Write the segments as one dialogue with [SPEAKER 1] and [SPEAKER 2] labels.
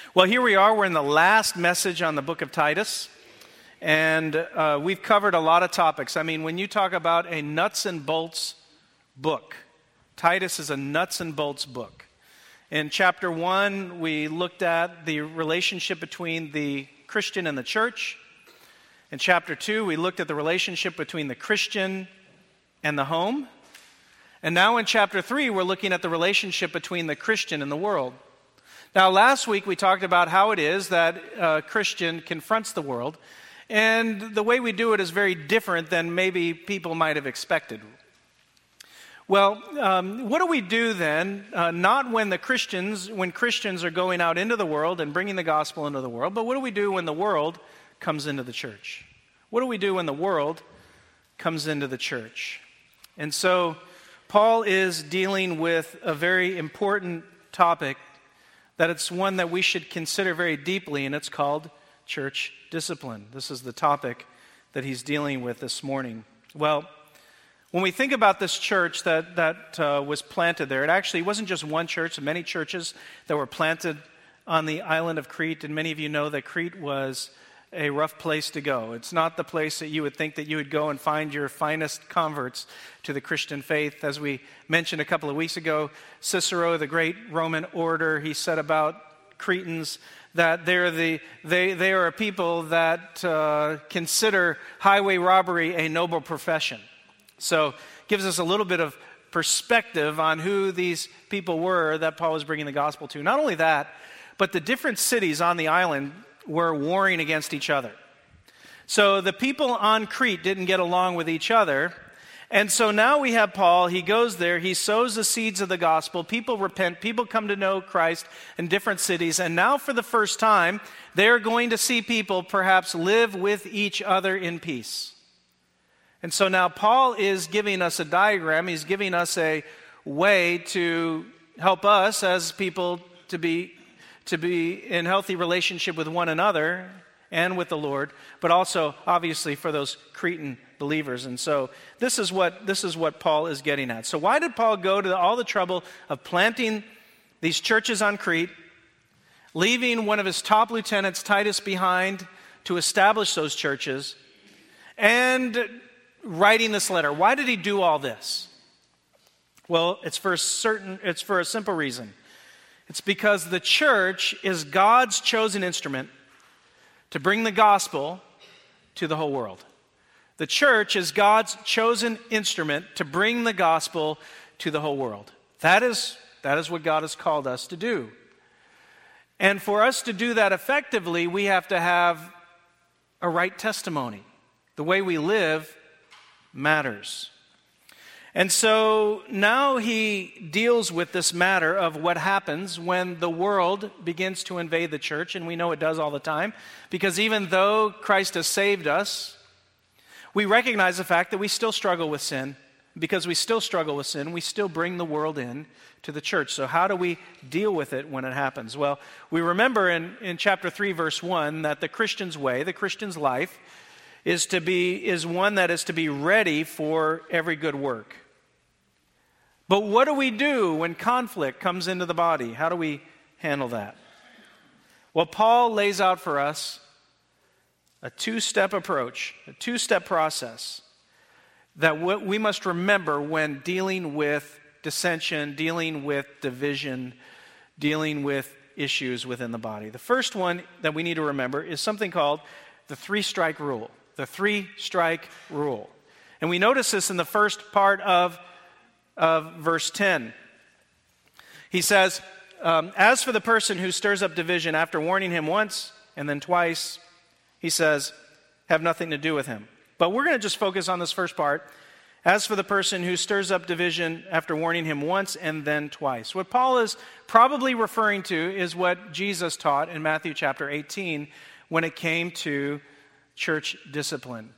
[SPEAKER 1] Well, here we are. We're in the last message on the book of Titus, and we've covered a lot of topics. I mean, when you talk about a nuts and bolts book, Titus is a nuts and bolts book. In chapter 1, we looked at the relationship between the Christian and the church. In chapter 2, we looked at the relationship between the Christian and the home. And now in chapter 3, we're looking at the relationship between the Christian and the world. Now, last week we talked about how it is that a Christian confronts the world, and the way we do it is very different than maybe people might have expected. Well, what do we do then, not when Christians are going out into the world and bringing the gospel into the world, but what do we do when the world comes into the church? What do we do when the world comes into the church? And so, Paul is dealing with a very important topic that it's one that we should consider very deeply, and it's called church discipline. This is the topic that he's dealing with this morning. Well, when we think about this church that was planted there, it actually wasn't just one church, many churches that were planted on the island of Crete, and many of you know that Crete was a rough place to go. It's not the place that you would think that you would go and find your finest converts to the Christian faith. As we mentioned a couple of weeks ago, Cicero, the great Roman orator, he said about Cretans that they are a people that consider highway robbery a noble profession. So gives us a little bit of perspective on who these people were that Paul was bringing the gospel to. Not only that, but the different cities on the island were warring against each other. So the people on Crete didn't get along with each other. And so now we have Paul. He goes there. He sows the seeds of the gospel. People repent. People come to know Christ in different cities. And now for the first time, they're going to see people perhaps live with each other in peace. And so now Paul is giving us a diagram. He's giving us a way to help us as people to be in healthy relationship with one another and with the Lord, but also obviously for those Cretan believers. And so this is what Paul is getting at. So why did Paul go to all the trouble of planting these churches on Crete, leaving one of his top lieutenants, Titus, behind to establish those churches, and writing this letter? Why did he do all this? Well, it's for a simple reason. It's because the church is God's chosen instrument to bring the gospel to the whole world. The church is God's chosen instrument to bring the gospel to the whole world. That is what God has called us to do. And for us to do that effectively, we have to have a right testimony. The way we live matters. And so now he deals with this matter of what happens when the world begins to invade the church, and we know it does all the time, because even though Christ has saved us, we recognize the fact that we still struggle with sin. Because we still struggle with sin, we still bring the world in to the church. So how do we deal with it when it happens? Well, we remember in chapter 3, verse 1, that the Christian's way, the Christian's life, is one that is to be ready for every good work. But what do we do when conflict comes into the body? How do we handle that? Well, Paul lays out for us a two-step approach, a two-step process that we must remember when dealing with dissension, dealing with division, dealing with issues within the body. The first one that we need to remember is something called the three-strike rule. The three-strike rule. And we notice this in the first part of verse 10. He says, as for the person who stirs up division, after warning him once and then twice, he says, have nothing to do with him. But we're going to just focus on this first part. As for the person who stirs up division after warning him once and then twice. What Paul is probably referring to is what Jesus taught in Matthew chapter 18 when it came to church discipline.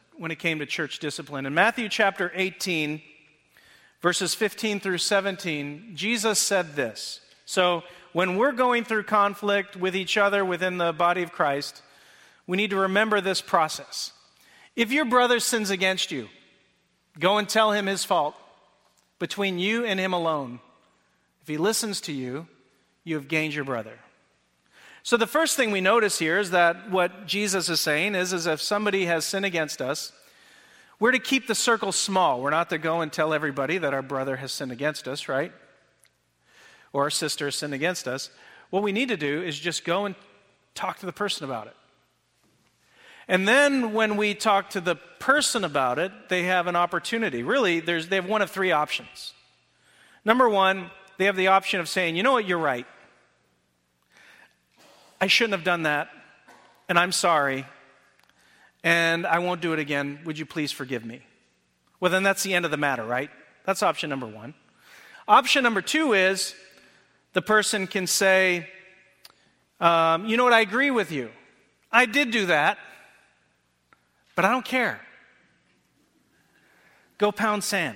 [SPEAKER 1] In Matthew chapter 18, verses 15 through 17, Jesus said this. So when we're going through conflict with each other within the body of Christ, we need to remember this process. If your brother sins against you, go and tell him his fault between you and him alone. If he listens to you, you have gained your brother. So the first thing we notice here is that what Jesus is saying is if somebody has sinned against us, we're to keep the circle small. We're not to go and tell everybody that our brother has sinned against us, right? Or our sister has sinned against us. What we need to do is just go and talk to the person about it. And then when we talk to the person about it, they have an opportunity. Really, they have one of three options. Number one, they have the option of saying, you know what, you're right. I shouldn't have done that, and I'm sorry, and I won't do it again. Would you please forgive me? Well, then that's the end of the matter, right? That's option number one. Option number two is the person can say, you know what, I agree with you. I did do that, but I don't care. Go pound sand.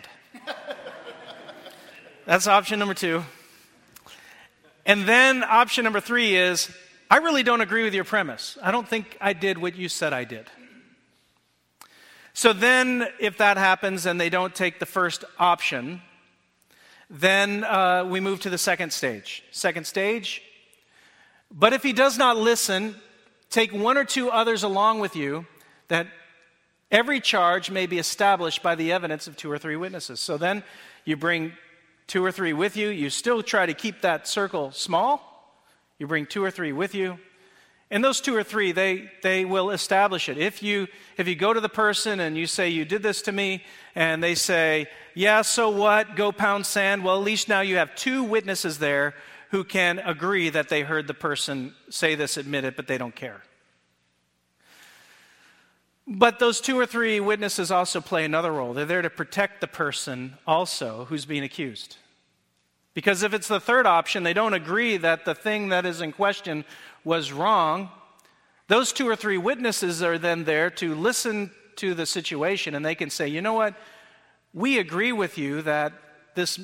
[SPEAKER 1] That's option number two. And then option number three is, I really don't agree with your premise. I don't think I did what you said I did. So then if that happens and they don't take the first option, then we move to the second stage. Second stage, but if he does not listen, take one or two others along with you, that every charge may be established by the evidence of two or three witnesses. So then you bring two or three with you. You still try to keep that circle small. You bring two or three with you. And those two or three, they will establish it. If you go to the person and you say, you did this to me, and they say, yeah, so what? Go pound sand. Well, at least now you have two witnesses there who can agree that they heard the person say this, admit it, but they don't care. But those two or three witnesses also play another role. They're there to protect the person also who's being accused. Because if it's the third option, they don't agree that the thing that is in question was wrong, those two or three witnesses are then there to listen to the situation, and they can say, you know what, we agree with you that this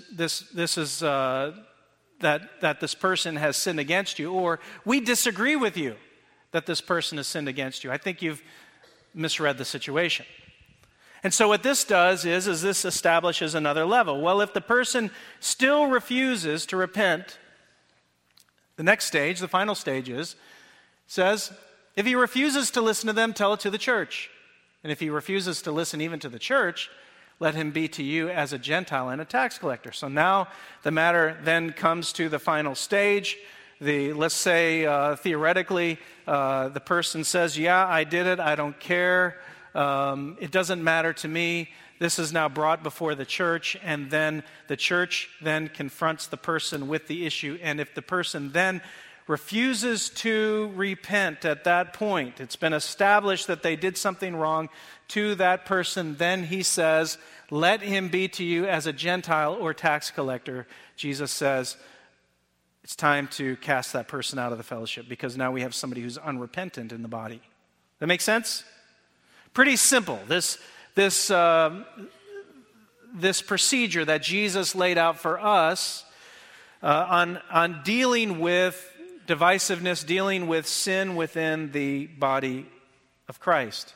[SPEAKER 1] person has sinned against you, or we disagree with you that this person has sinned against you. I think you've misread the situation. And so what this does is this establishes another level. Well, if the person still refuses to repent, the next stage, the final stage says, if he refuses to listen to them, tell it to the church. And if he refuses to listen even to the church, let him be to you as a Gentile and a tax collector. So now the matter then comes to the final stage. Let's say, theoretically, the person says, yeah, I did it, I don't care. It doesn't matter to me. This is now brought before the church, and then the church then confronts the person with the issue. And if the person then refuses to repent at that point, it's been established that they did something wrong to that person, then he says, let him be to you as a Gentile or tax collector. Jesus says, it's time to cast that person out of the fellowship, because now we have somebody who's unrepentant in the body. That make sense? Pretty simple. This procedure that Jesus laid out for us on dealing with divisiveness, dealing with sin within the body of Christ.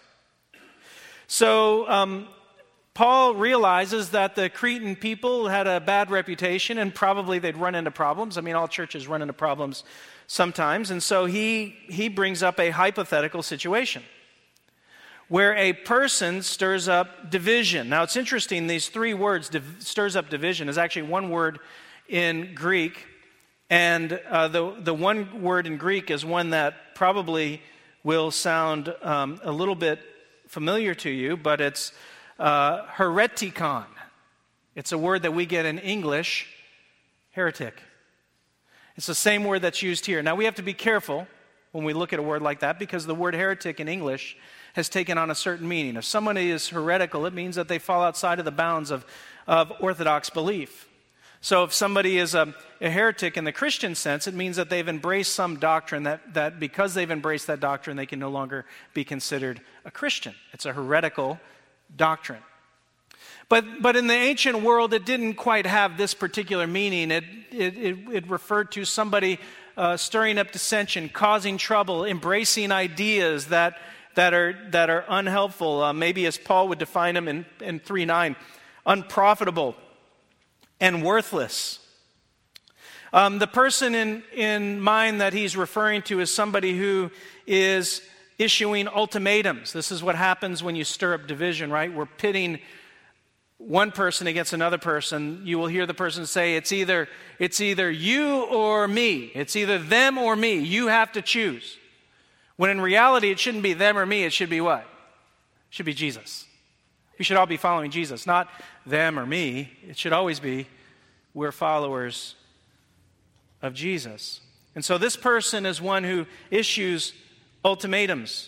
[SPEAKER 1] So Paul realizes that the Cretan people had a bad reputation, and probably they'd run into problems. I mean, all churches run into problems sometimes. And so he brings up a hypothetical situation where a person stirs up division. Now, it's interesting, these three words, stirs up division, is actually one word in Greek. And the one word in Greek is one that probably will sound a little bit familiar to you, but it's heretikon. It's a word that we get in English, heretic. It's the same word that's used here. Now, we have to be careful when we look at a word like that, because the word heretic in English has taken on a certain meaning. If somebody is heretical, it means that they fall outside of the bounds of orthodox belief. So if somebody is a heretic in the Christian sense, it means that they've embraced some doctrine that because they've embraced that doctrine, they can no longer be considered a Christian. It's a heretical doctrine. But in the ancient world, it didn't quite have this particular meaning. It referred to somebody stirring up dissension, causing trouble, embracing ideas that are unhelpful. Maybe as Paul would define them in 3:9, unprofitable and worthless. The person in mind that he's referring to is somebody who is issuing ultimatums. This is what happens when you stir up division, right? We're pitting one person against another person. You will hear the person say, it's either you or me. It's either them or me. You have to choose. When in reality, it shouldn't be them or me. It should be what? It should be Jesus. We should all be following Jesus, not them or me. It should always be we're followers of Jesus. And so this person is one who issues ultimatums.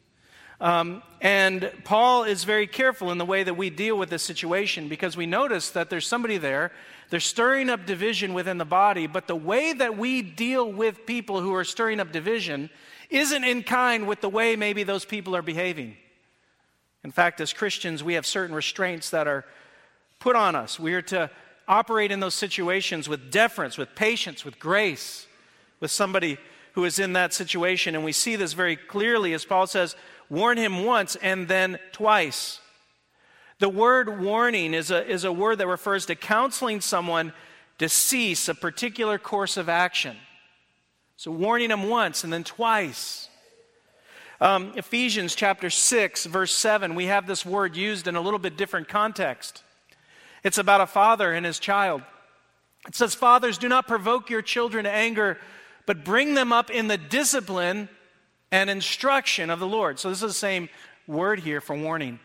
[SPEAKER 1] And Paul is very careful in the way that we deal with this situation, because we notice that there's somebody there, they're stirring up division within the body, but the way that we deal with people who are stirring up division isn't in kind with the way maybe those people are behaving. In fact, as Christians, we have certain restraints that are put on us. We are to operate in those situations with deference, with patience, with grace, with somebody who is in that situation. And we see this very clearly as Paul says, warn him once and then twice. The word warning is a word that refers to counseling someone to cease a particular course of action. So warning him once and then twice. Ephesians chapter 6, verse 7, we have this word used in a little bit different context. It's about a father and his child. It says, fathers, do not provoke your children to anger, but bring them up in the discipline and instruction of the Lord. So this is the same word here for warning.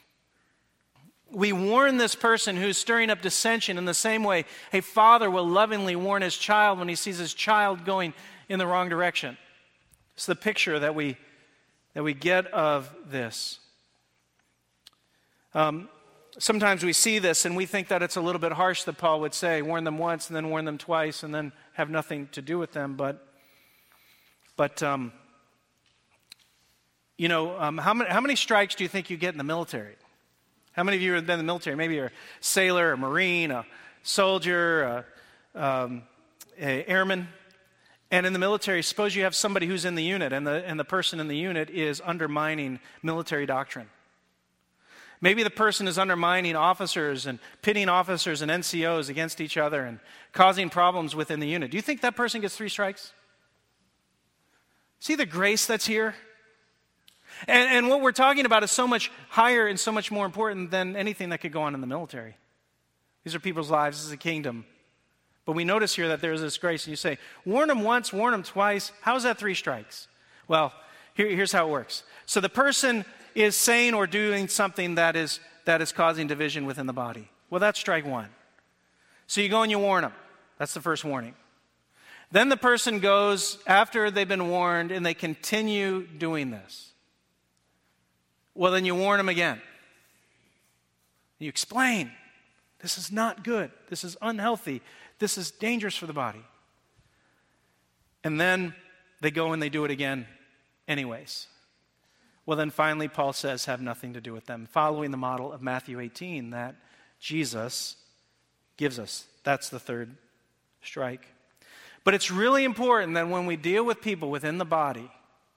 [SPEAKER 1] We warn this person who's stirring up dissension in the same way a father will lovingly warn his child when he sees his child going in the wrong direction. It's the picture that we get of this. Sometimes we see this and we think that it's a little bit harsh that Paul would say, warn them once and then warn them twice and then have nothing to do with them. But how many strikes do you think you get in the military? How many of you have been in the military? Maybe you're a sailor, a Marine, a soldier, a airman. And in the military, suppose you have somebody who's in the unit and the person in the unit is undermining military doctrine. Maybe the person is undermining officers and pitting officers and NCOs against each other and causing problems within the unit. Do you think that person gets 3 strikes? See the grace that's here? And what we're talking about is so much higher and so much more important than anything that could go on in the military. These are people's lives. This is a kingdom. But we notice here that there is this grace. And you say, warn them once, warn them twice. How is that 3 strikes? Well, here's how it works. So the person is saying or doing something that is causing division within the body. Well, that's strike 1. So you go and you warn them. That's the first warning. Then the person goes after they've been warned and they continue doing this. Well, then you warn them again. You explain. This is not good. This is unhealthy. This is dangerous for the body. And then they go and they do it again anyways. Well, then finally Paul says, have nothing to do with them, following the model of Matthew 18 that Jesus gives us. That's the 3rd strike. But it's really important that when we deal with people within the body,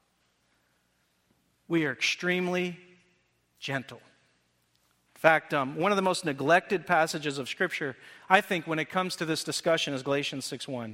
[SPEAKER 1] we are extremely gentle. In fact, one of the most neglected passages of Scripture, I think, when it comes to this discussion is Galatians 6:1.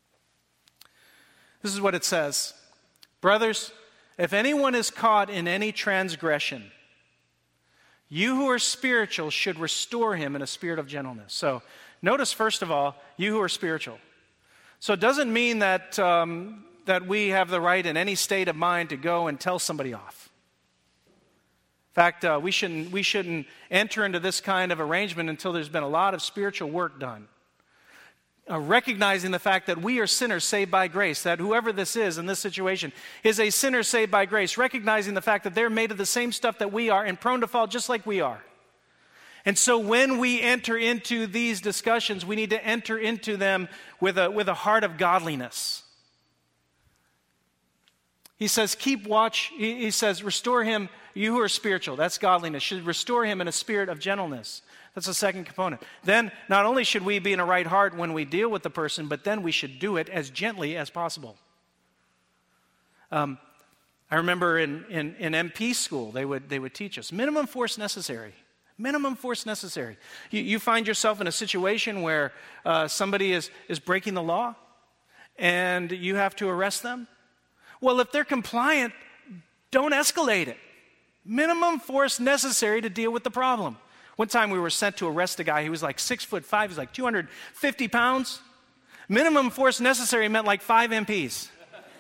[SPEAKER 1] This is what it says. Brothers, if anyone is caught in any transgression, you who are spiritual should restore him in a spirit of gentleness. So notice, first of all, you who are spiritual. So it doesn't mean that we have the right in any state of mind to go and tell somebody off. In fact, we shouldn't enter into this kind of arrangement until there's been a lot of spiritual work done. Recognizing the fact that we are sinners saved by grace, that whoever this is in this situation is a sinner saved by grace, recognizing the fact that they're made of the same stuff that we are and prone to fall just like we are. And so when we enter into these discussions, we need to enter into them with a heart of godliness. He says, keep watch. He says, restore him, you who are spiritual. That's godliness. Should restore him in a spirit of gentleness. That's the second component. Then, not only should we be in a right heart when we deal with the person, but then we should do it as gently as possible. I remember in MP school, they would teach us minimum force necessary. Minimum force necessary. You find yourself in a situation where somebody is breaking the law and you have to arrest them. Well, if they're compliant, don't escalate it. Minimum force necessary to deal with the problem. One time we were sent to arrest a guy. He was like 6'5", he was like 250 pounds. Minimum force necessary meant like 5 MPs.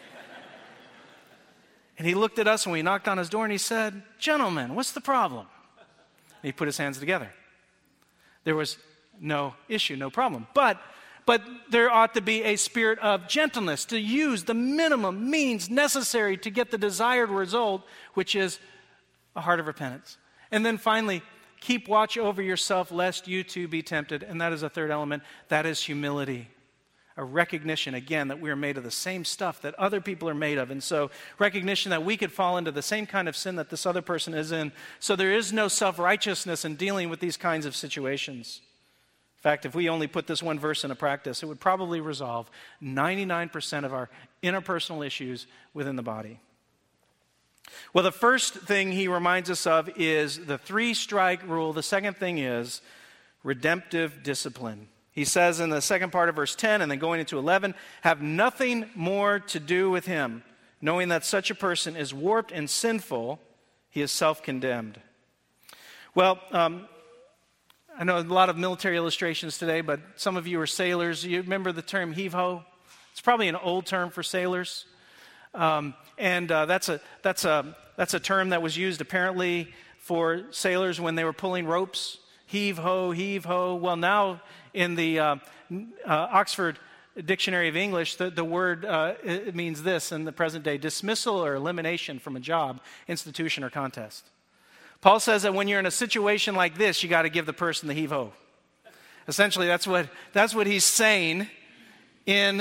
[SPEAKER 1] And he looked at us and we knocked on his door and he said, "Gentlemen, what's the problem?" And he put his hands together. There was no issue, no problem. But there ought to be a spirit of gentleness to use the minimum means necessary to get the desired result, which is a heart of repentance. And then finally, keep watch over yourself lest you too be tempted. And that is a third element. That is humility. A recognition, again, that we are made of the same stuff that other people are made of. And so recognition that we could fall into the same kind of sin that this other person is in. So there is no self-righteousness in dealing with these kinds of situations. In fact, if we only put this one verse into practice, it would probably resolve 99% of our interpersonal issues within the body. Well, the first thing he reminds us of is the 3-strike rule. The second thing is redemptive discipline. He says in the second part of verse 10 and then going into 11, have nothing more to do with him, knowing that such a person is warped and sinful, he is self-condemned. Well, I know a lot of military illustrations today, but some of you are sailors. You remember the term heave-ho? It's probably an old term for sailors. That's a term that was used apparently for sailors when they were pulling ropes. Heave-ho, heave-ho. Well, now in the Oxford Dictionary of English, the word it means this in the present day: dismissal or elimination from a job, institution, or contest. Paul says that when you're in a situation like this, you got to give the person the heave-ho. Essentially, that's what he's saying in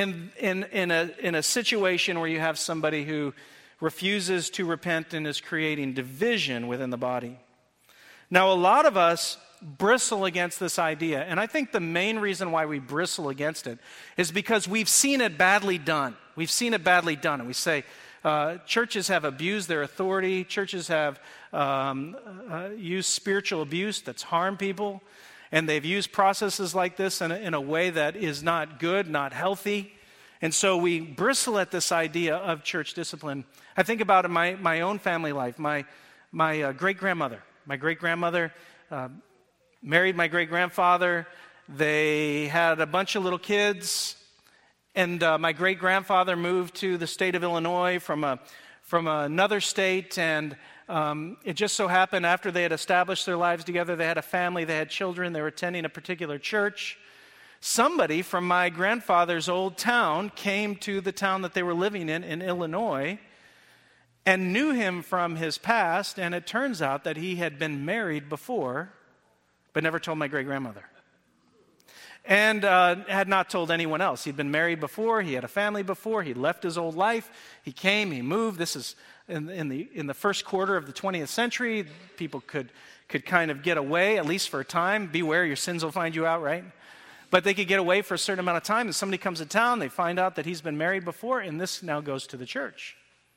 [SPEAKER 1] a situation where you have somebody who refuses to repent and is creating division within the body. Now, a lot of us bristle against this idea, and I think the main reason why we bristle against it is because we've seen it badly done. We've seen it badly done, and we say, churches have abused their authority. Churches have used spiritual abuse that's harmed people, and they've used processes like this in a way that is not good, not healthy. And so we bristle at this idea of church discipline. I think about in my own family life. My great-grandmother. My great-grandmother married my great-grandfather. They had a bunch of little kids. And my great-grandfather moved to the state of Illinois from another state. And it just so happened after they had established their lives together, they had a family, they had children, they were attending a particular church. Somebody from my grandfather's old town came to the town that they were living in Illinois, and knew him from his past, and it turns out that he had been married before, but never told my great-grandmother. And had not told anyone else. He'd been married before, he had a family before, he left his old life, he came, he moved. This is in the first quarter of the 20th century. People could kind of get away, at least for a time. Beware, your sins will find you out, right? But they could get away for a certain amount of time, and somebody comes to town, they find out that he's been married before, and this now goes to the church.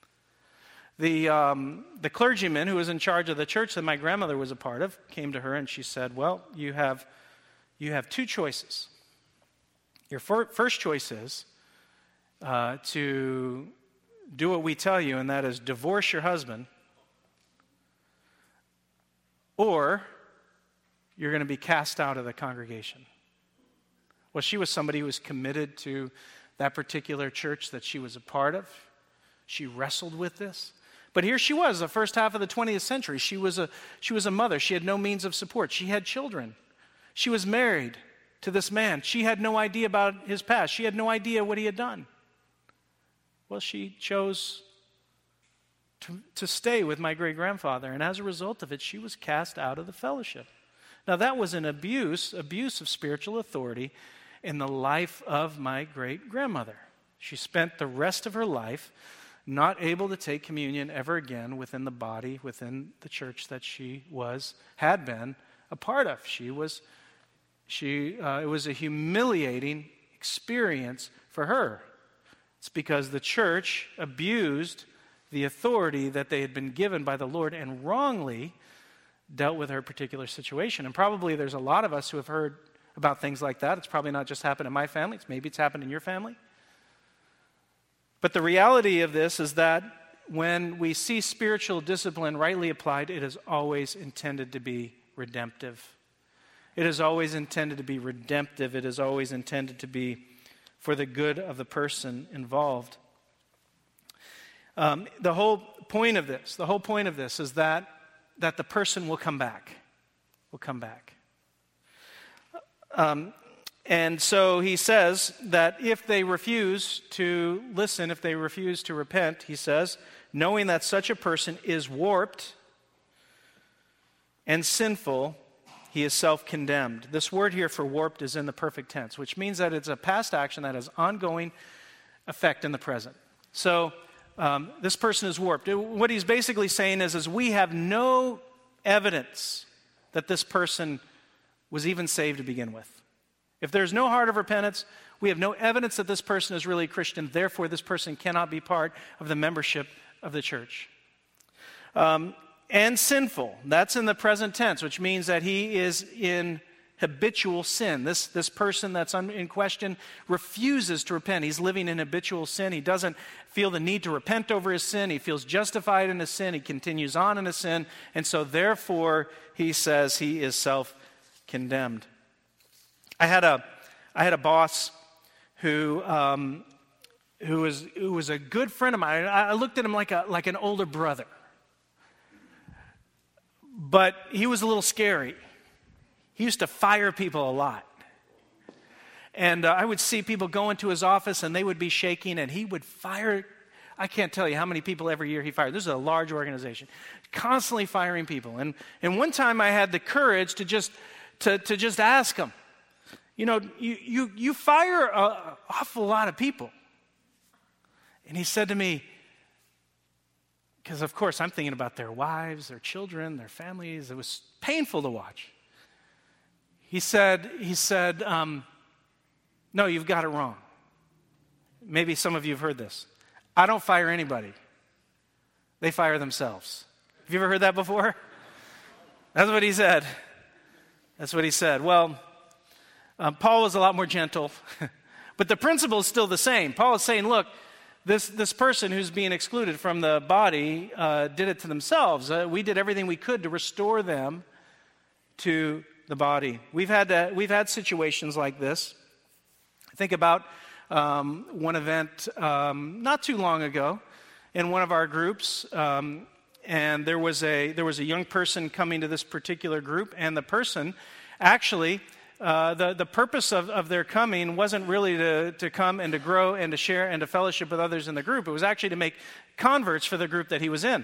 [SPEAKER 1] The clergyman who was in charge of the church that my grandmother was a part of came to her and she said, well, you have 2 choices. Your first choice is to do what we tell you, and that is divorce your husband, or you're going to be cast out of the congregation. Well, she was somebody who was committed to that particular church that she was a part of. She wrestled with this. But here she was, the first half of the 20th century. She was a mother. She had no means of support. She had children. She was married to this man. She had no idea about his past. She had no idea what he had done. Well, she chose to stay with my great-grandfather, and as a result of it, she was cast out of the fellowship. Now, that was an abuse of spiritual authority in the life of my great-grandmother. She spent the rest of her life not able to take communion ever again within the body, within the church that she had been a part of. It was a humiliating experience for her. It's because the church abused the authority that they had been given by the Lord and wrongly dealt with her particular situation. And probably there's a lot of us who have heard about things like that. It's probably not just happened in my family. Maybe it's happened in your family. But the reality of this is that when we see spiritual discipline rightly applied, it is always intended to be redemptive. It is always intended to be redemptive. It is always intended to be for the good of the person involved. The whole point of this is that the person will come back. And so he says that if they refuse to listen, if they refuse to repent, he says, knowing that such a person is warped and sinful, he is self-condemned. This word here for warped is in the perfect tense, which means that it's a past action that has ongoing effect in the present. So this person is warped. What he's basically saying is we have no evidence that this person was even saved to begin with. If there's no heart of repentance, we have no evidence that this person is really a Christian. Therefore, this person cannot be part of the membership of the church. And sinful, that's in the present tense, which means that he is in habitual sin. This person that's in question refuses to repent. He's living in habitual sin. He doesn't feel the need to repent over his sin. He feels justified in his sin. He continues on in his sin. And so therefore, he says he is self-condemned. I had a boss who was a good friend of mine. I looked at him like an older brother. But he was a little scary. He used to fire people a lot. And I would see people go into his office and they would be shaking and he would fire. I can't tell you how many people every year he fired. This is a large organization. Constantly firing people. And one time I had the courage to just ask him, you fire an awful lot of people. And he said to me, because of course I'm thinking about their wives, their children, their families. It was painful to watch. He said, no, you've got it wrong. Maybe some of you have heard this. I don't fire anybody. They fire themselves. Have you ever heard that before? That's what he said. Well, Paul was a lot more gentle, but the principle is still the same. Paul is saying, look, this person who's being excluded from the body did it to themselves. We did everything we could to restore them to the body. We've had situations like this. Think about one event not too long ago in one of our groups, and there was a young person coming to this particular group, and the person actually. The purpose of their coming wasn't really to come and to grow and to share and to fellowship with others in the group. It was actually to make converts for the group that he was in.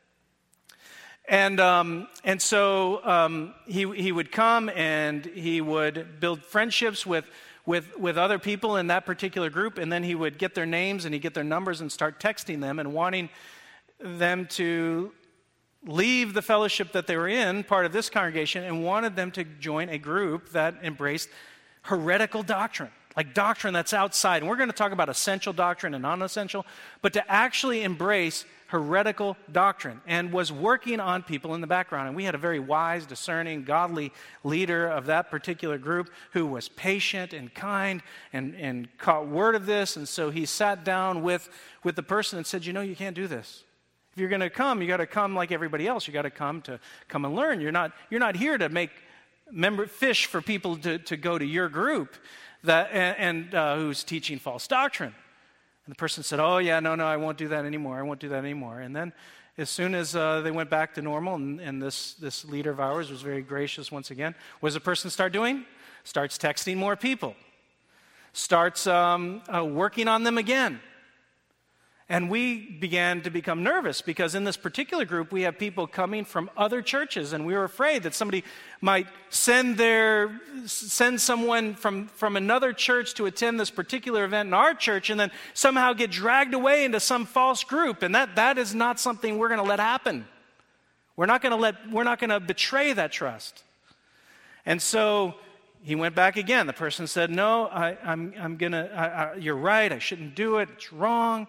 [SPEAKER 1] And so he would come and he would build friendships with other people in that particular group, and then he would get their names and he'd get their numbers and start texting them and wanting them to leave the fellowship that they were in, part of this congregation, and wanted them to join a group that embraced heretical doctrine, like doctrine that's outside. And we're going to talk about essential doctrine and non-essential, but to actually embrace heretical doctrine, and was working on people in the background. And we had a very wise, discerning, godly leader of that particular group who was patient and kind and caught word of this. And so he sat down with the person and said, you can't do this. If you're going to come, you got to come like everybody else. You got to come and learn. You're not here to make fish for people to go to your group and who's teaching false doctrine. And the person said, "Oh yeah, no, I won't do that anymore. And then, as soon as they went back to normal, and this leader of ours was very gracious once again, what does the person start doing? Starts texting more people. Starts working on them again. And we began to become nervous because in this particular group, we have people coming from other churches, and we were afraid that somebody might send someone from another church to attend this particular event in our church and then somehow get dragged away into some false group. And that is not something we're going to let happen. We're not going to betray that trust. And so he went back again. The person said, "No, you're right. I shouldn't do it. It's wrong."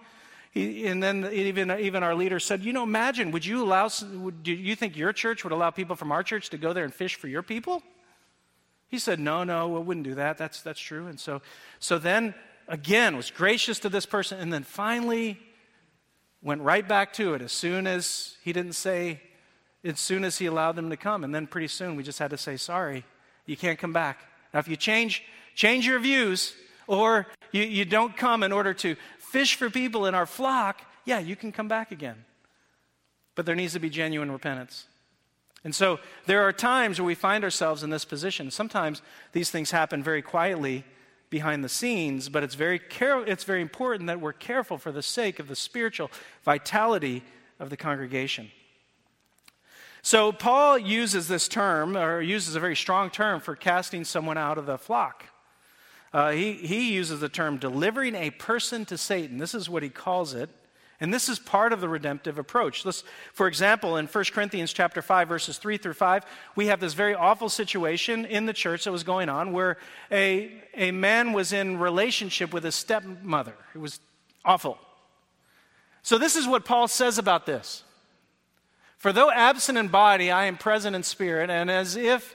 [SPEAKER 1] And then even our leader said, imagine, do you think your church would allow people from our church to go there and fish for your people? He said, no, we wouldn't do that. That's true. And so then, again, was gracious to this person, and then finally went right back to it as soon as he allowed them to come. And then pretty soon we just had to say, sorry, you can't come back. Now, if you change your views, or you don't come in order to fish for people in our flock, yeah, you can come back again. But there needs to be genuine repentance. And so there are times where we find ourselves in this position. Sometimes these things happen very quietly behind the scenes, but it's very important that we're careful for the sake of the spiritual vitality of the congregation. So Paul uses this term, or uses a very strong term for casting someone out of the flock. He uses the term delivering a person to Satan. This is what he calls it. And this is part of the redemptive approach. For example, in 1 Corinthians chapter 5, verses 3 through 5, we have this very awful situation in the church that was going on where a man was in relationship with his stepmother. It was awful. So this is what Paul says about this. For though absent in body, I am present in spirit, and as if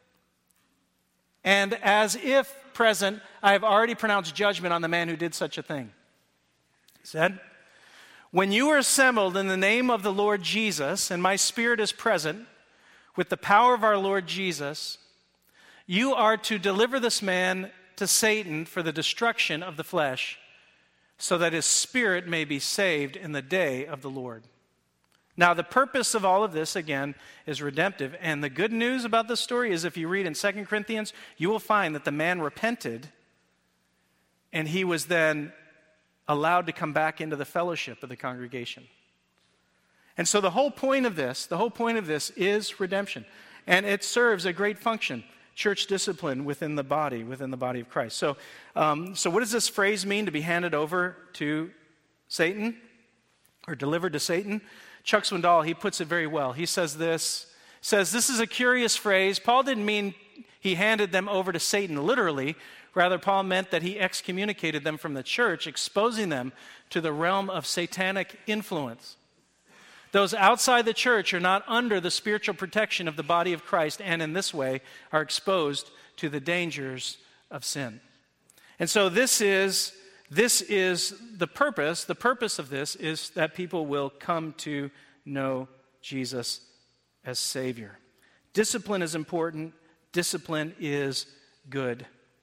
[SPEAKER 1] present, I have already pronounced judgment on the man who did such a thing. He said, when you are assembled in the name of the Lord Jesus, and my spirit is present, with the power of our Lord Jesus, you are to deliver this man to Satan for the destruction of the flesh, so that his spirit may be saved in the day of the Lord. Now, the purpose of all of this, again, is redemptive. And the good news about this story is if you read in 2 Corinthians, you will find that the man repented, and he was then allowed to come back into the fellowship of the congregation. And so the whole point of this is redemption. And it serves a great function, church discipline within the body of Christ. So what does this phrase mean, to be handed over to Satan or delivered to Satan? Chuck Swindoll, he puts it very well. He says this is a curious phrase. Paul didn't mean he handed them over to Satan literally. Rather, Paul meant that he excommunicated them from the church, exposing them to the realm of satanic influence. Those outside the church are not under the spiritual protection of the body of Christ, and in this way are exposed to the dangers of sin. And so this is the purpose. The purpose of this is that people will come to know Jesus as Savior. Discipline is important. Discipline is good.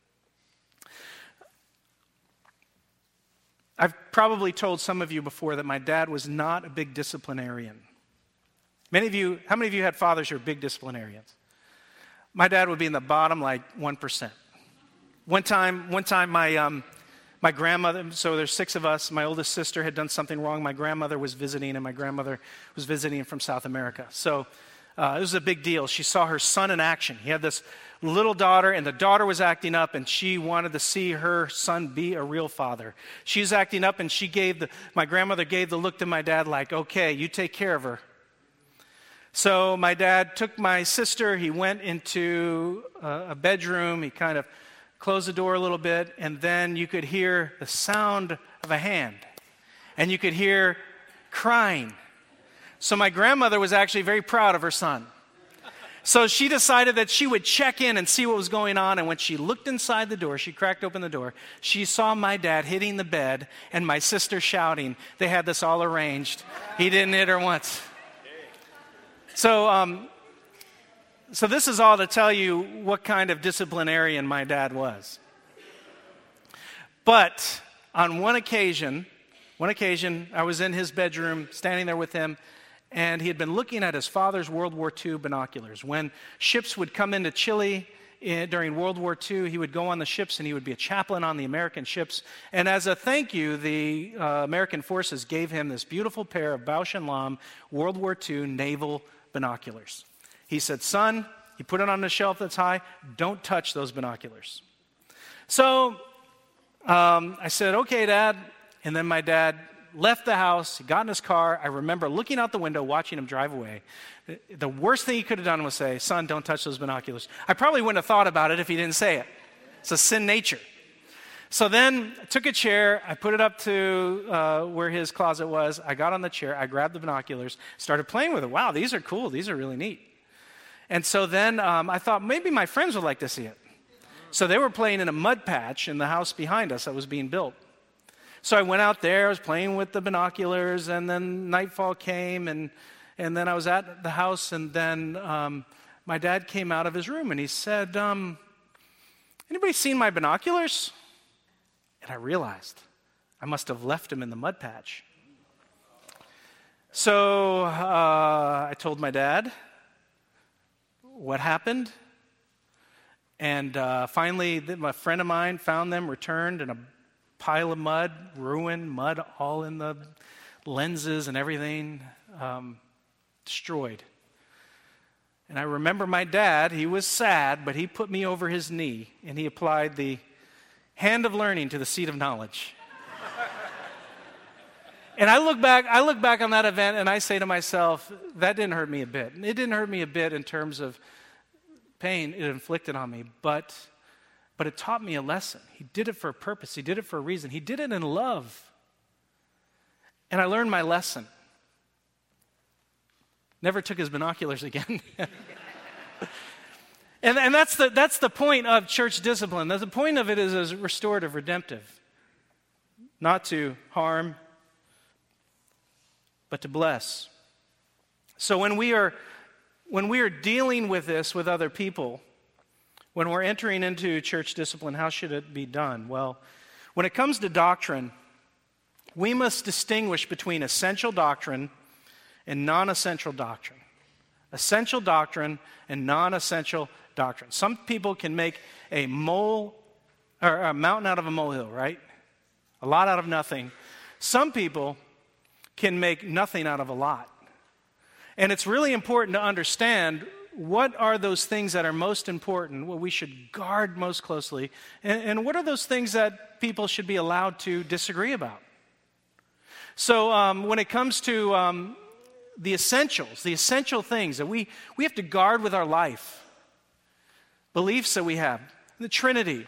[SPEAKER 1] I've probably told some of you before that my dad was not a big disciplinarian. How many of you had fathers who were big disciplinarians? My dad would be in the bottom, 1%. One time my grandmother, so there's 6 of us, my oldest sister had done something wrong. My grandmother was visiting, and my grandmother was visiting from South America. So it was a big deal. She saw her son in action. He had this little daughter, and the daughter was acting up, and she wanted to see her son be a real father. She was acting up, and my grandmother gave the look to my dad like, okay, you take care of her. So my dad took my sister, he went into a bedroom, he kind of closed the door a little bit, and then you could hear the sound of a hand, and you could hear crying. So my grandmother was actually very proud of her son. So she decided that she would check in and see what was going on, and when she looked inside the door, she cracked open the door, she saw my dad hitting the bed and my sister shouting. They had this all arranged. He didn't hit her once. So this is all to tell you what kind of disciplinarian my dad was. But on one occasion, I was in his bedroom, standing there with him, and he had been looking at his father's World War II binoculars. When ships would come into Chile during World War II, he would go on the ships and he would be a chaplain on the American ships. And as a thank you, the American forces gave him this beautiful pair of Bausch & Lomb World War II naval binoculars. He said, son, he put it on the shelf that's high, don't touch those binoculars. So I said, okay, Dad. And then my dad left the house, he got in his car. I remember looking out the window, watching him drive away. The worst thing he could have done was say, son, don't touch those binoculars. I probably wouldn't have thought about it if he didn't say it. It's a sin nature. So then I took a chair, I put it up to where his closet was. I got on the chair, I grabbed the binoculars, started playing with it. Wow, these are cool. These are really neat. And so then I thought maybe my friends would like to see it. So they were playing in a mud patch in the house behind us that was being built. So I went out there, I was playing with the binoculars, and then nightfall came, and then I was at the house, and then my dad came out of his room, and he said, anybody seen my binoculars? And I realized I must have left them in the mud patch. So I told my dad what happened. And finally, a friend of mine found them, returned in a pile of mud, ruined, mud all in the lenses and everything, destroyed. And I remember my dad, he was sad, but he put me over his knee, and he applied the hand of learning to the seat of knowledge. And I look back on that event, and I say to myself, that didn't hurt me a bit. It didn't hurt me a bit in terms of pain it inflicted on me, but it taught me a lesson. He did it for a purpose. He did it for a reason. He did it in love. And I learned my lesson. Never took his binoculars again. and that's the point of church discipline. The point of it is as restorative, redemptive. Not to harm, but to bless. So when we are dealing with this with other people, when we're entering into church discipline, how should it be done? Well, when it comes to doctrine, we must distinguish between essential doctrine and non-essential doctrine. Essential doctrine and non-essential doctrine. Some people can make a mountain out of a molehill, right? A lot out of nothing. Some people can make nothing out of a lot. And it's really important to understand what are those things that are most important, what we should guard most closely, and what are those things that people should be allowed to disagree about. So when it comes to the essentials, the essential things that we have to guard with our life, beliefs that we have, the Trinity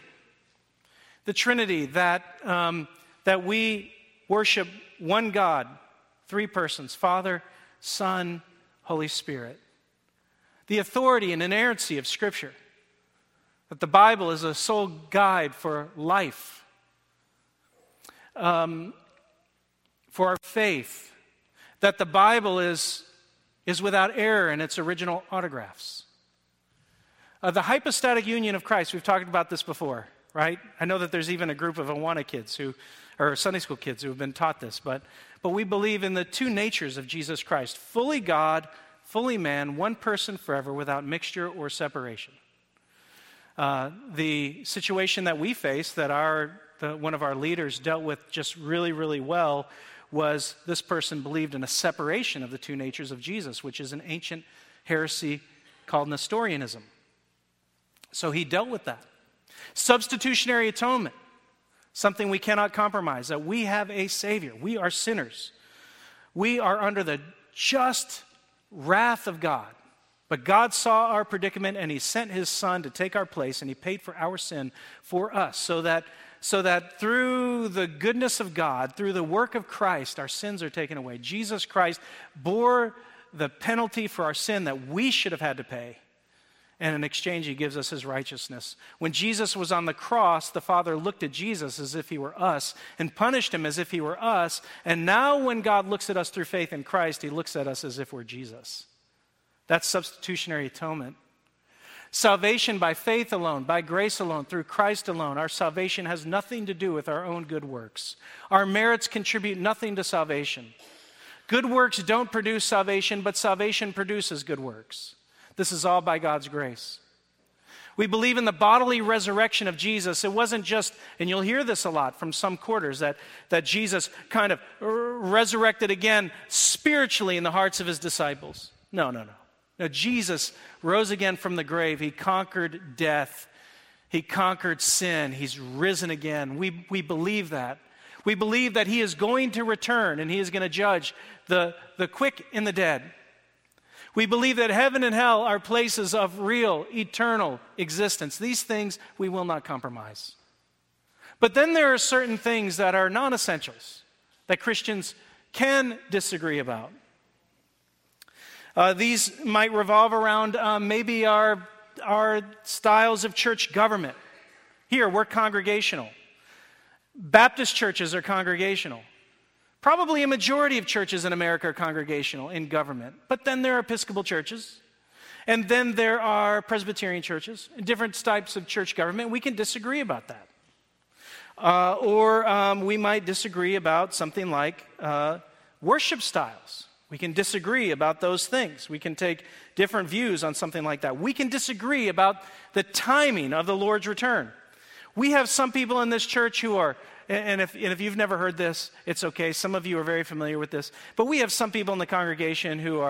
[SPEAKER 1] that we worship one God, three persons, Father, Son, Holy Spirit. The authority and inerrancy of Scripture. That the Bible is a sole guide for life. For our faith. That the Bible is without error in its original autographs. The hypostatic union of Christ, we've talked about this before, right? I know that there's even a group of Awana kids or Sunday school kids who have been taught this, but we believe in the two natures of Jesus Christ, fully God, fully man, one person forever without mixture or separation. The situation that we face that one of our leaders dealt with just really, really well was this person believed in a separation of the two natures of Jesus, which is an ancient heresy called Nestorianism. So he dealt with that. Substitutionary atonement, something we cannot compromise, that we have a Savior. We are sinners. We are under the just wrath of God. But God saw our predicament, and He sent His Son to take our place, and He paid for our sin for us, so that through the goodness of God, through the work of Christ, our sins are taken away. Jesus Christ bore the penalty for our sin that we should have had to pay. And in exchange, He gives us His righteousness. When Jesus was on the cross, the Father looked at Jesus as if He were us and punished Him as if He were us. And now when God looks at us through faith in Christ, He looks at us as if we're Jesus. That's substitutionary atonement. Salvation by faith alone, by grace alone, through Christ alone. Our salvation has nothing to do with our own good works. Our merits contribute nothing to salvation. Good works don't produce salvation, but salvation produces good works. This is all by God's grace. We believe in the bodily resurrection of Jesus. It wasn't just, and you'll hear this a lot from some quarters, that Jesus kind of resurrected again spiritually in the hearts of His disciples. No. No, Jesus rose again from the grave. He conquered death. He conquered sin. He's risen again. We believe that. We believe that He is going to return and He is going to judge the quick and the dead. We believe that heaven and hell are places of real, eternal existence. These things we will not compromise. But then there are certain things that are non-essentials that Christians can disagree about. These might revolve around maybe our styles of church government. Here, we're congregational. Baptist churches are congregational. Probably a majority of churches in America are congregational in government. But then there are Episcopal churches. And then there are Presbyterian churches, different types of church government. We can disagree about that. Or we might disagree about something like worship styles. We can disagree about those things. We can take different views on something like that. We can disagree about the timing of the Lord's return. We have some people in this church who are, and if you've never heard this, it's okay. Some of you are very familiar with this. But we have some people in the congregation who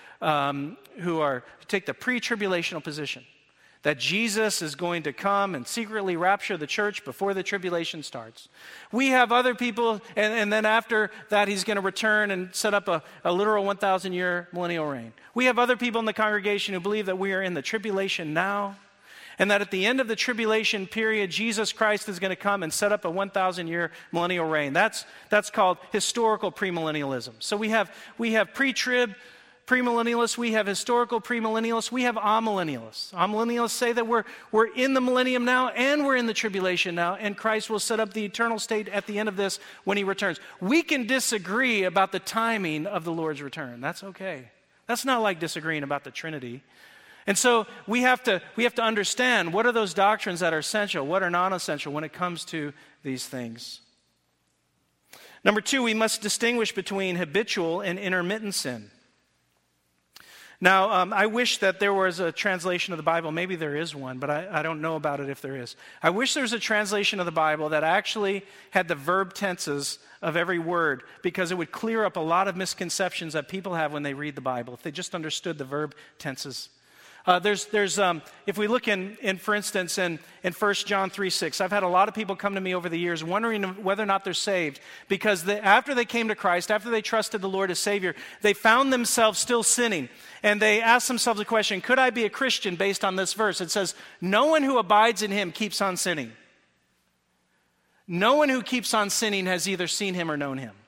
[SPEAKER 1] take the pre-tribulational position, that Jesus is going to come and secretly rapture the church before the tribulation starts. We have other people, and then after that he's going to return and set up a literal 1,000-year millennial reign. We have other people in the congregation who believe that we are in the tribulation now, and that at the end of the tribulation period, Jesus Christ is going to come and set up a 1,000-year millennial reign. That's called historical premillennialism. So we have pre-trib premillennialists, we have historical premillennialists, we have amillennialists. Amillennialists say that we're in the millennium now and we're in the tribulation now, and Christ will set up the eternal state at the end of this when he returns. We can disagree about the timing of the Lord's return. That's okay. That's not like disagreeing about the Trinity. And so we have to understand what are those doctrines that are essential, what are non-essential when it comes to these things. Number 2, we must distinguish between habitual and intermittent sin. Now, I wish that there was a translation of the Bible. Maybe there is one, but I don't know about it if there is. I wish there was a translation of the Bible that actually had the verb tenses of every word, because it would clear up a lot of misconceptions that people have when they read the Bible, if they just understood the verb tenses. If we look in for instance, in 1 John 3:6, I've had a lot of people come to me over the years wondering whether or not they're saved, because after they came to Christ, after they trusted the Lord as Savior, they found themselves still sinning. And they asked themselves the question, could I be a Christian based on this verse? It says, no one who abides in him keeps on sinning. No one who keeps on sinning has either seen him or known him.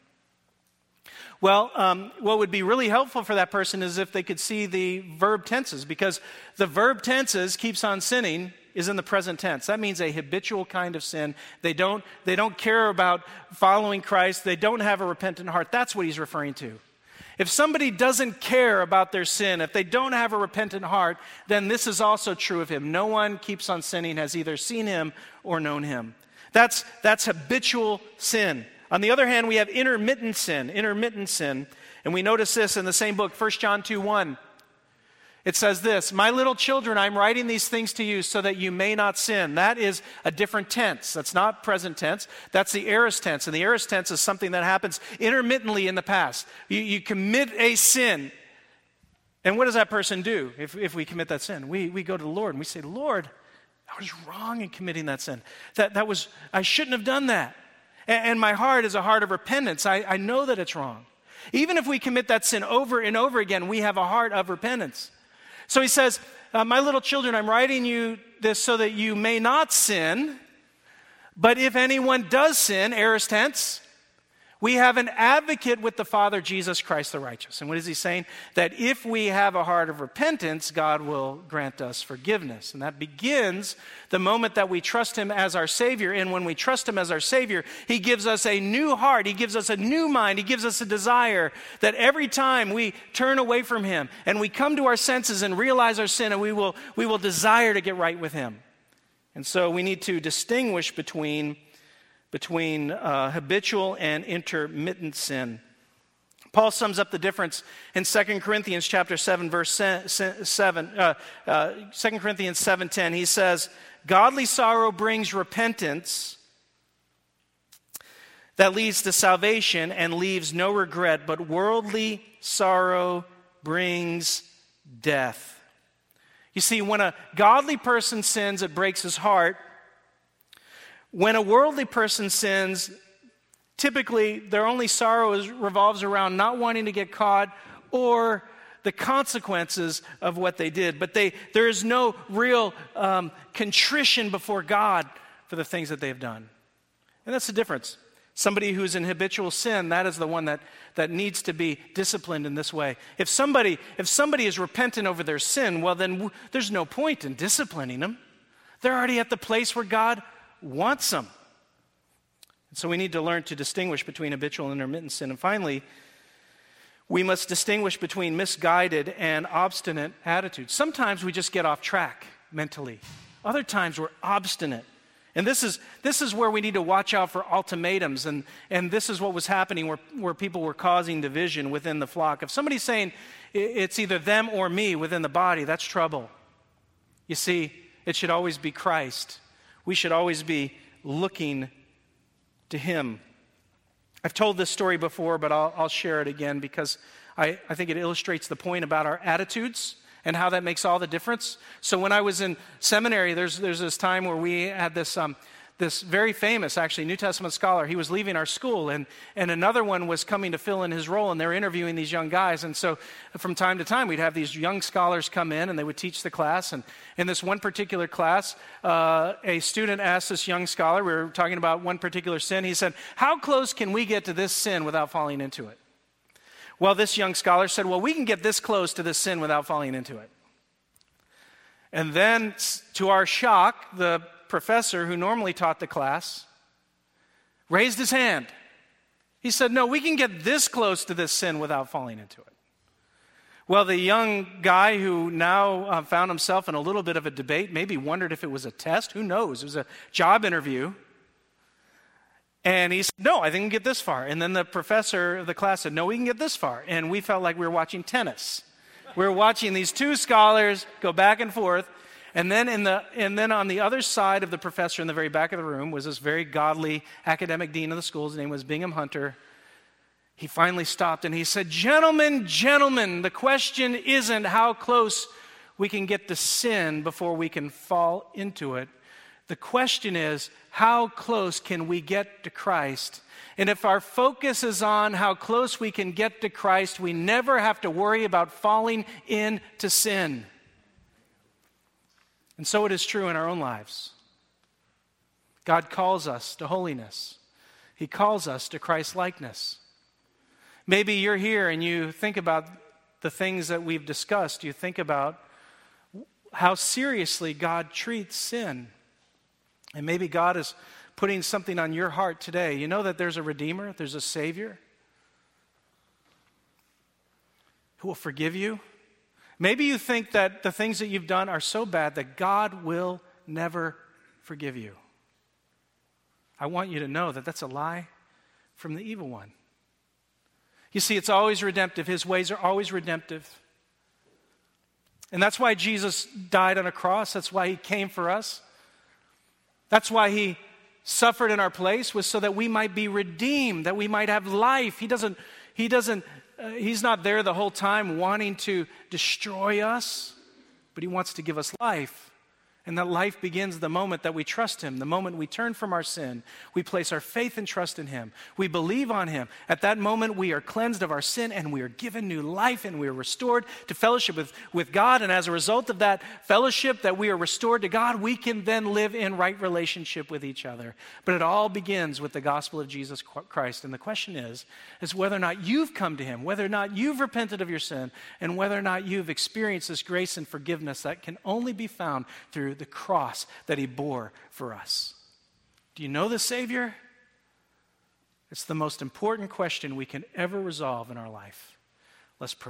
[SPEAKER 1] Well, what would be really helpful for that person is if they could see the verb tenses, because the verb tenses, keeps on sinning, is in the present tense. That means a habitual kind of sin. They don't care about following Christ. They don't have a repentant heart. That's what he's referring to. If somebody doesn't care about their sin, if they don't have a repentant heart, then this is also true of him. No one keeps on sinning has either seen him or known him. That's habitual sin. On the other hand, we have intermittent sin, and we notice this in the same book, 1 John 2:1. It says this, my little children, I'm writing these things to you so that you may not sin. That is a different tense. That's not present tense. That's the aorist tense, and the aorist tense is something that happens intermittently in the past. You commit a sin, and what does that person do if we commit that sin? We go to the Lord and we say, Lord, I was wrong in committing that sin. I shouldn't have done that. And my heart is a heart of repentance. I know that it's wrong. Even if we commit that sin over and over again, we have a heart of repentance. So he says, my little children, I'm writing you this so that you may not sin. But if anyone does sin, aorist tense, we have an advocate with the Father, Jesus Christ the righteous. And what is he saying? That if we have a heart of repentance, God will grant us forgiveness. And that begins the moment that we trust him as our Savior. And when we trust him as our Savior, he gives us a new heart. He gives us a new mind. He gives us a desire that every time we turn away from him and we come to our senses and realize our sin, and we will desire to get right with him. And so we need to distinguish between habitual and intermittent sin. Paul sums up the difference in 2 Corinthians chapter 7, verse 7, 2 Corinthians 7:10. He says, godly sorrow brings repentance that leads to salvation and leaves no regret, but worldly sorrow brings death. You see, when a godly person sins, it breaks his heart. When a worldly person sins, typically their only sorrow revolves around not wanting to get caught or the consequences of what they did. But there is no real contrition before God for the things that they've done. And that's the difference. Somebody who's in habitual sin, that is the one that needs to be disciplined in this way. If somebody is repentant over their sin, well, then there's no point in disciplining them. They're already at the place where God wants them. And so we need to learn to distinguish between habitual and intermittent sin. And finally, we must distinguish between misguided and obstinate attitudes. Sometimes we just get off track mentally. Other times we're obstinate. And this is where we need to watch out for ultimatums. And this is what was happening where people were causing division within the flock. If somebody's saying it's either them or me within the body, that's trouble. You see, it should always be Christ. We should always be looking to Him. I've told this story before, but I'll share it again because I think it illustrates the point about our attitudes and how that makes all the difference. So when I was in seminary, there's this time where we had this very famous, actually, New Testament scholar. He was leaving our school, and another one was coming to fill in his role, and they were interviewing these young guys. And so from time to time, we'd have these young scholars come in, and they would teach the class. And in this one particular class, a student asked this young scholar, we were talking about one particular sin, he said, "How close can we get to this sin without falling into it?" Well, this young scholar said, "Well, we can get this close to this sin without falling into it." And then, to our shock, the professor who normally taught the class raised his hand. He said, "No, we can get this close to this sin without falling into it." Well, the young guy who now found himself in a little bit of a debate, maybe wondered if it was a test. Who knows? It was a job interview. And he said, "No, I think we can get this far." And then the professor of the class said, "No, we can get this far." And we felt like we were watching tennis. We were watching these two scholars go back and forth. And then on the other side of the professor in the very back of the room was this very godly academic dean of the school. His name was Bingham Hunter. He finally stopped and he said, Gentlemen, the question isn't how close we can get to sin before we can fall into it. The question is, how close can we get to Christ? And if our focus is on how close we can get to Christ, we never have to worry about falling into sin. And so it is true in our own lives. God calls us to holiness. He calls us to Christ-likeness. Maybe you're here and you think about the things that we've discussed. You think about how seriously God treats sin. And maybe God is putting something on your heart today. You know that there's a Redeemer, there's a Savior who will forgive you. Maybe you think that the things that you've done are so bad that God will never forgive you. I want you to know that that's a lie from the evil one. You see, it's always redemptive. His ways are always redemptive. And that's why Jesus died on a cross. That's why He came for us. That's why He suffered in our place, was so that we might be redeemed, that we might have life. He's not there the whole time wanting to destroy us, but He wants to give us life. And that life begins the moment that we trust Him, the moment we turn from our sin. We place our faith and trust in Him. We believe on Him. At that moment, we are cleansed of our sin and we are given new life and we are restored to fellowship with God. And as a result of that fellowship, that we are restored to God, we can then live in right relationship with each other. But it all begins with the gospel of Jesus Christ. And the question is whether or not you've come to Him, whether or not you've repented of your sin, and whether or not you've experienced this grace and forgiveness that can only be found through the cross that He bore for us. Do you know the Savior? It's the most important question we can ever resolve in our life. Let's pray.